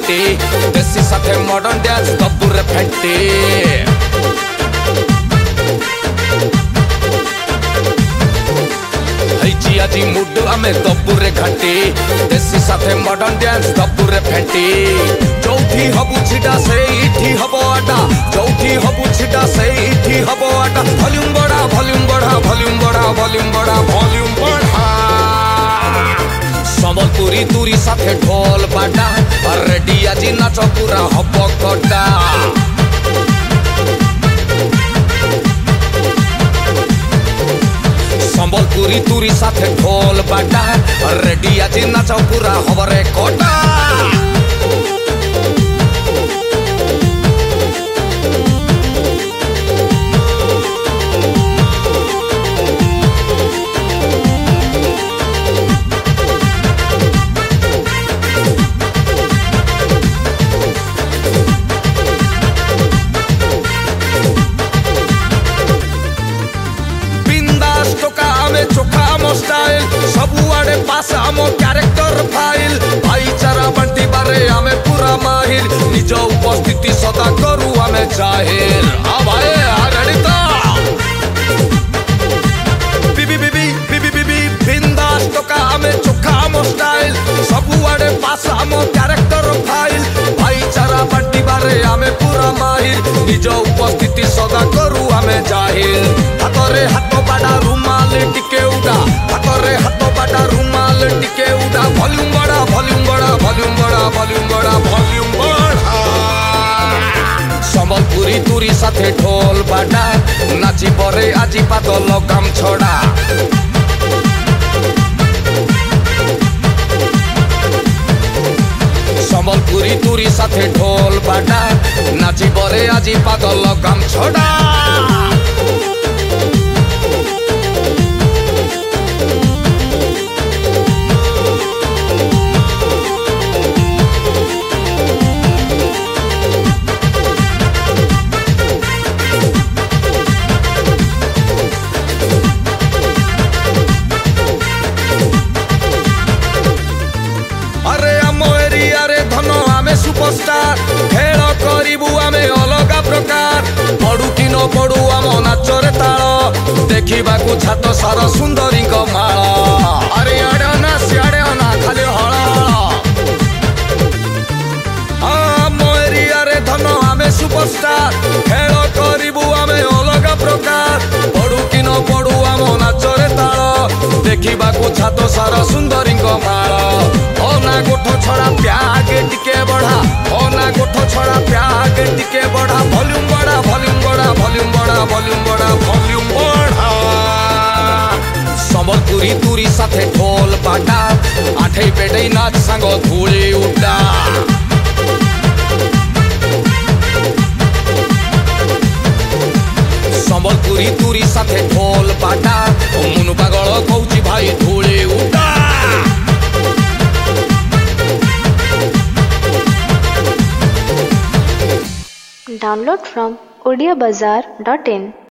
घाटी देसी साथे मॉडर्न डांस दबुरे फेंटी আজি মুড आमे दबुरे घाटी देसी साथे मॉडर्न डांस दबुरे फेंटी चौथी हबु छिटा सेठी हबो आटा चौथी हबु छिटा सेठी हबो आटा वॉल्यूम बढ़ा वॉल्यूम बढ़ा वॉल्यूम बढ़ा वॉल्यूम बढ़ा वॉल्यूम बढ़ा संबलपुरी तुरी साथे ढोल बाटा रेडी আজি नाच पूरा हबो कटा संबलपुरी तुरी साथे ढोल बाटा रेडी आज नाच पूरा हबरे कोटा चोखा मो स्टाइल सबु आड़े पास आमो कैरेक्टर फाइल भाईचारा बंटी बारे आमे पूरा माहिर निज उपस्थिति सदा करू आमे जाहिर आ भाई आ रेडी तो बीबी बीबी बीबी बीबी बिंदास टोका आमे चोखा मो स्टाइल सबु आड़े पास आमो कैरेक्टर फाइल भाईचारा बंटी बारे आमे पूरा माहिर निज उपस्थिति सदा करू आमे जाहिर हातरे हाथ बाडा रुमाल टिके उड़ा हातरे हाथ बाडा रुमाल टिके उड़ा वॉल्यूम बढ़ा वॉल्यूम बढ़ा वॉल्यूम बढ़ा वॉल्यूम बढ़ा वॉल्यूम बढ़ा संबलपुरी तुरी साथे ढोल बाडा नाची परे आजी पाद लगाम छड़ा संबलपुरी तुरी साथे ढोल बाडा नाची परे आजी पाद लगाम छड़ा सुपरस्टार खेल करिबु आमे अलगा प्रकार पडु कि न पडु आम नाचरे ताल देखिबाकू छात सार सुंदरी माल अरे आड़े ना सियाड़े ना खाली हल आम एरिया रे धन आमे सुपरस्टार खेल करिबु आमे अलगा प्रकार पडु कि न पडु आम नाचरे ताल देखिबाकू छात सार सुंदरी माल ओना गोठो छड़ा प्याग टिके बढ़ा ओना गोठो छड़ा प्याग टिके बढ़ा वॉल्यूम बढ़ा वॉल्यूम बढ़ा वॉल्यूम बढ़ा वॉल्यूम बढ़ा वॉल्यूम बढ़ा संबलपुरी तुरी साथे ढोल बाटा आठे बेडे नाच संग धूली उड़ा संबलपुरी तुरी साथे ढोल बाटा मुनु पागल कहूची भाई धूली उड़ा Download from odiabazaar.in